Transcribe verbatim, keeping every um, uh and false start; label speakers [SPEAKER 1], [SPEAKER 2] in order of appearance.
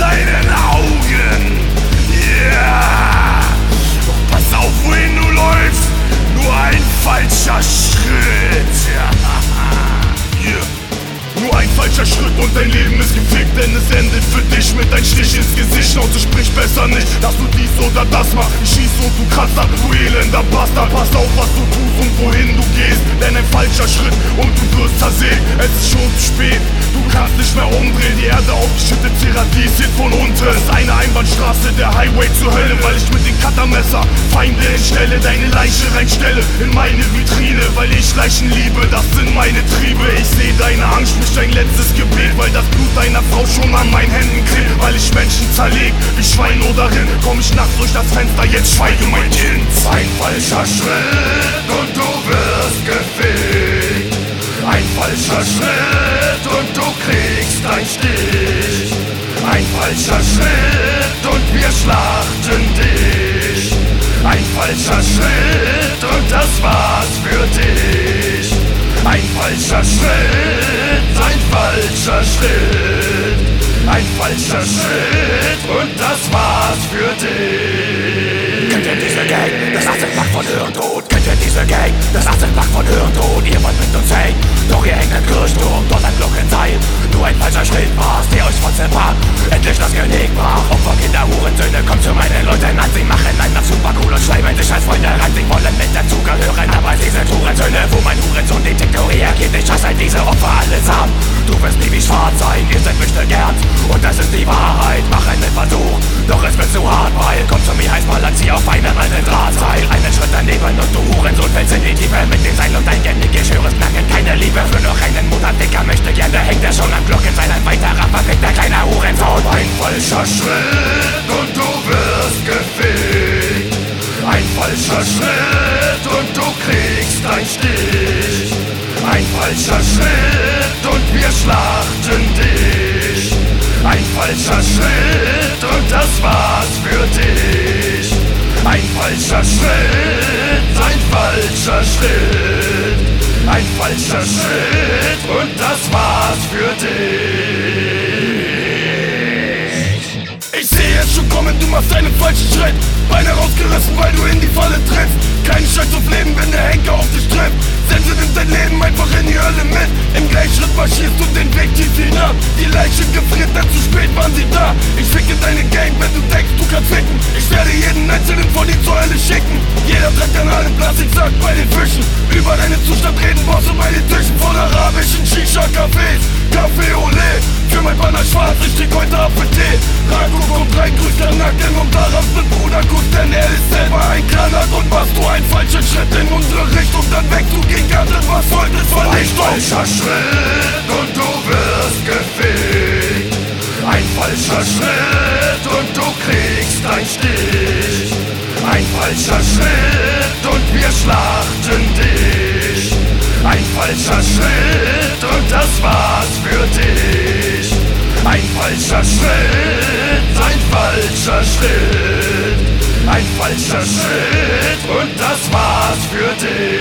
[SPEAKER 1] deinen Augen. Ja, yeah. Doch pass auf, wohin du läufst, nur ein falscher Schritt. Yeah. Nur ein falscher Schritt und dein Leben ist gefickt, denn es endet für dich mit ein Stich ins Gesicht. Und es spricht besser nicht, dass du dies oder das machst. Ich schieß und du kratzt ab, du elender Bastard. Pass auf, was du tust und wohin du gehst, denn ein falscher Schritt und du wirst zersägt. Es ist schon zu spät, du kannst nicht mehr umdrehen. Die Erde aufgeschüttet, Paradies hier von unten. Es ist eine Einbahnstraße, der Highway zur Hölle, weil ich mit dem Cuttermesser Feinde entstelle, deine Leiche reinstelle in meine Vitrine, weil ich Leichen liebe, das sind meine Triebe. Ich seh deine Angst, sprich dein letztes Gebet, weil das Blut deiner Frau schon an meinen Händen klebt. Weil ich Menschen zerleg, wie Schwein oder Rind, komm ich nachts durch das Fenster, jetzt schweige mein Kind. Ein falscher Schritt und du wirst gefickt. Ein falscher Schritt und du kriegst ein Stich. Ein falscher Schritt und wir schlachten dich. Ein falscher Schritt und das war's für dich. Ein falscher Schritt, ein falscher Schritt. Ein falscher Schritt und das war's für dich.
[SPEAKER 2] Kennt ihr diese Gang? Das achtzig-Pack von Hirntod. Kennt ihr diese Gang? Das achtzig-Pack von Hirntod. Ihr wollt mit uns hängen, doch ihr hängt im Kirchturm, dort ein Glockenseil. Nur ein falscher Schritt war's, der euch von zerbrach, endlich das Genick brach. Opfer, Kinder, Hurensöhne, kommt zu meinen Leuten an. Sie machen einen super cool und schleimen sich als Freunde rein. Sie wollen mit dazugehören, aber sie sind Hurensöhne. Wo mein Hurensohn Detektor reagiert, ich hasse diese Opfer allesamt. Du wirst nie wie schwarz sein, ihr seid möchte gern. Und das ist die Wahrheit, mach einen Versuch, doch es wird zu hart, weil komm zu mir, heiß balancier auf einem alten Drahtseil. Einen Schritt daneben und du Hurensohn fällst in die Tiefe mit dem Seil und dein Genick, ich höre es knacken. Keine Liebe für noch einen Mutterdicker möchte gern, der hängt er schon am Glockenseil. Ein weiterer verfickter kleiner Hurensohn.
[SPEAKER 1] Ein falscher Schritt und du wirst gefickt. Ein falscher Schritt und du kriegst ein Stich. Ein falscher Schritt und wir schlachten dich. Ein falscher Schritt und das war's für dich. Ein falscher Schritt, ein falscher Schritt. Ein falscher Schritt und das war's für dich. Ich sehe es schon kommen, du machst einen falschen Schritt. Beine rausgerissen, weil du in die Falle trittst. Kein Scheiß auf Leben, wenn der Henker auf dich trifft. Sense nimmt dein Leben einfach in die Hölle mit. Im Gleichschritt marschierst du den Weg tief hinab. Die Leiche gefriert, denn zu spät waren sie da. Ich ficke deine Gang, wenn du denkst, du kannst ficken. Ich werde jeden einzelnen von dir zur Hölle schicken. Jeder trägt an allem Plastiksack bei den Fischen. Über deinen Zustand reden Boss und meine Tischen von arabischen Shisha-Cafés. Café Olé, für mein Banner schwarz, ich trink heute Apfeltee. Raku kommt rein, grüßt der Nacken und darauf mit Bruder Kuss, denn er ist selber ein Granat. Und machst du einen falschen Schritt in unsere Richtung, dann wächst du gigantisch, was folgt ist Vernichtung. Ein falscher Schritt und du wirst gefickt. Ein falscher Schritt und du kriegst ein Stich. Ein falscher Schritt und wir schlachten dich. Ein falscher Schritt und das war's für dich. Ein falscher Schritt, ein falscher Schritt. Ein falscher Schritt und das war's für dich.